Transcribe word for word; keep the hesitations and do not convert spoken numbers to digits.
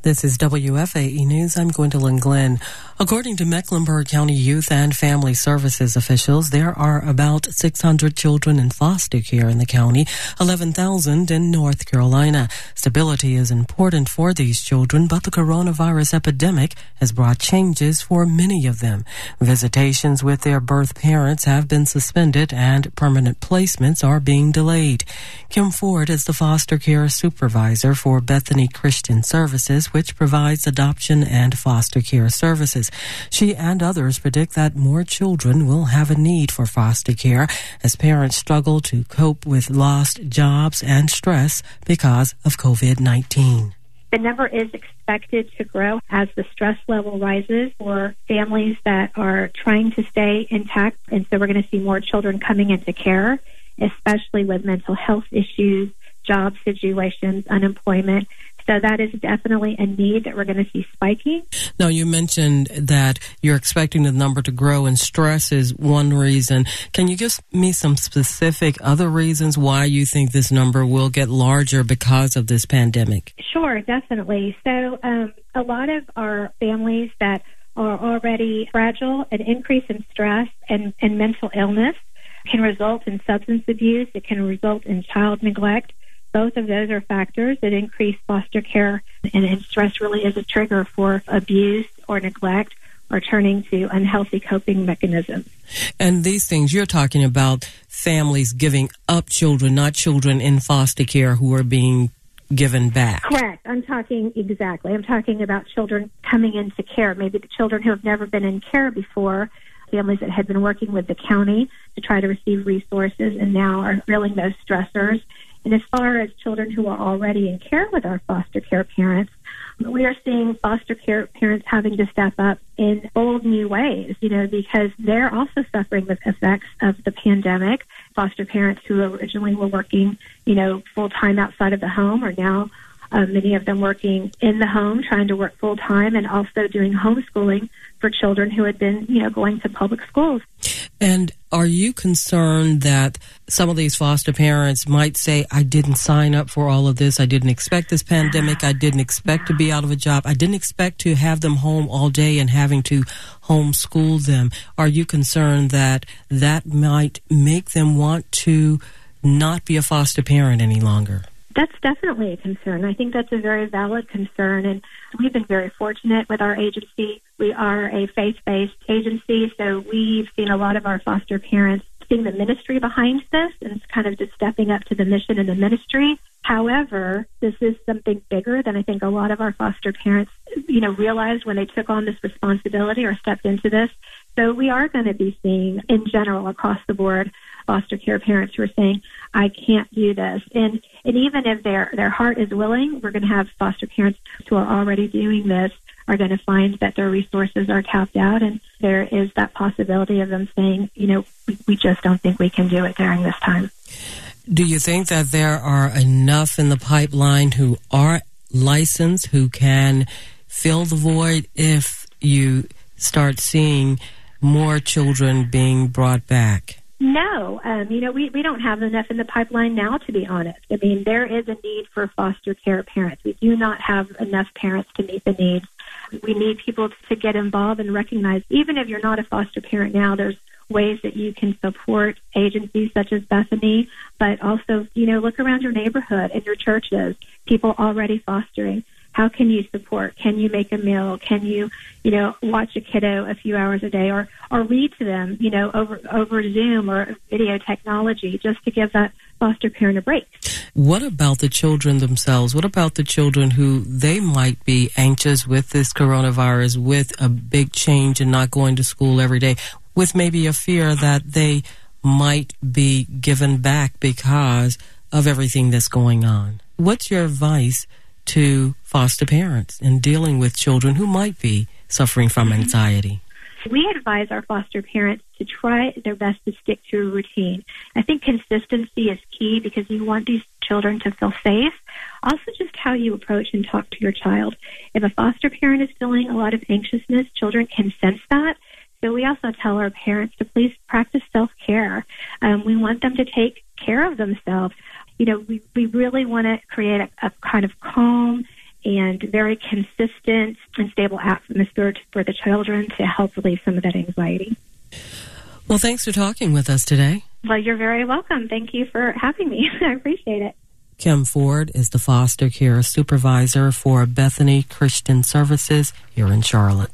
This is W F A E News. I'm Gwendolyn Glenn. According to Mecklenburg County Youth and Family Services officials, there are about six hundred children in foster care in the county, eleven thousand in North Carolina. Stability is important for these children, but the coronavirus epidemic has brought changes for many of them. Visitations with their birth parents have been suspended and permanent placements are being delayed. Kim Ford is the foster care supervisor for Bethany Christian Services, which provides adoption and foster care services. She and others predict that more children will have a need for foster care as parents struggle to cope with lost jobs and stress because of covid nineteen. The number is expected to grow as the stress level rises for families that are trying to stay intact. And so we're going to see more children coming into care, especially with mental health issues, job situations, unemployment. So that is definitely a need that we're going to see spiking. Now, you mentioned that you're expecting the number to grow, and stress is one reason. Can you give me some specific other reasons why you think this number will get larger because of this pandemic? Sure, definitely. So um, a lot of our families that are already fragile, an increase in stress and, and mental illness can result in substance abuse. It can result in child neglect. Both of those are factors that increase foster care, and, and stress really is a trigger for abuse or neglect or turning to unhealthy coping mechanisms. And these things, you're talking about families giving up children, not children in foster care who are being given back. Correct. I'm talking exactly. I'm talking about children coming into care, maybe the children who have never been in care before, families that had been working with the county to try to receive resources and now are feeling those stressors. And as far as children who are already in care with our foster care parents, we are seeing foster care parents having to step up in bold new ways, you know, because they're also suffering the effects of the pandemic. Foster parents who originally were working, you know, full-time outside of the home are now, uh, many of them working in the home, trying to work full-time, and also doing homeschooling for children who had been, you know, going to public schools. And are you concerned that some of these foster parents might say, I didn't sign up for all of this, I didn't expect this pandemic, I didn't expect to be out of a job, I didn't expect to have them home all day and having to homeschool them? Are you concerned that that might make them want to not be a foster parent any longer? That's definitely a concern. I think that's a very valid concern, and we've been very fortunate with our agency. We are a faith-based agency, so we've seen a lot of our foster parents seeing the ministry behind this and kind of just stepping up to the mission and the ministry. However, this is something bigger than I think a lot of our foster parents, you know, realized when they took on this responsibility or stepped into this. So we are going to be seeing, in general, across the board, foster care parents who are saying, I can't do this. And and even if their, their heart is willing, we're going to have foster parents who are already doing this are going to find that their resources are tapped out, and there is that possibility of them saying, you know, we, we just don't think we can do it during this time. Do you think that there are enough in the pipeline who are licensed, who can fill the void if you start seeing more children being brought back? No, um, you know, we, we don't have enough in the pipeline now, to be honest. I mean, there is a need for foster care parents. We do not have enough parents to meet the needs. We need people to get involved and recognize, even if you're not a foster parent now, there's ways that you can support agencies such as Bethany, but also, you know, look around your neighborhood and your churches, people already fostering. How can you support? Can you make a meal? Can you, you know, watch a kiddo a few hours a day, or, or read to them, you know, over over Zoom or video technology, just to give that foster parent a break? What about the children themselves? What about the children who they might be anxious with this coronavirus, with a big change and not going to school every day, with maybe a fear that they might be given back because of everything that's going on? What's your advice to foster parents in dealing with children who might be suffering from anxiety? We advise our foster parents to try their best to stick to a routine. I think consistency is key because you want these children to feel safe. Also, just how you approach and talk to your child. If a foster parent is feeling a lot of anxiousness, children can sense that. So we also tell our parents to please practice self-care. Um, we want them to take care of themselves. You know, we, we really want to create a, a kind of calm and very consistent and stable atmosphere for the children to help relieve some of that anxiety. Well, thanks for talking with us today. Well, you're very welcome. Thank you for having me. I appreciate it. Kim Ford is the foster care supervisor for Bethany Christian Services here in Charlotte.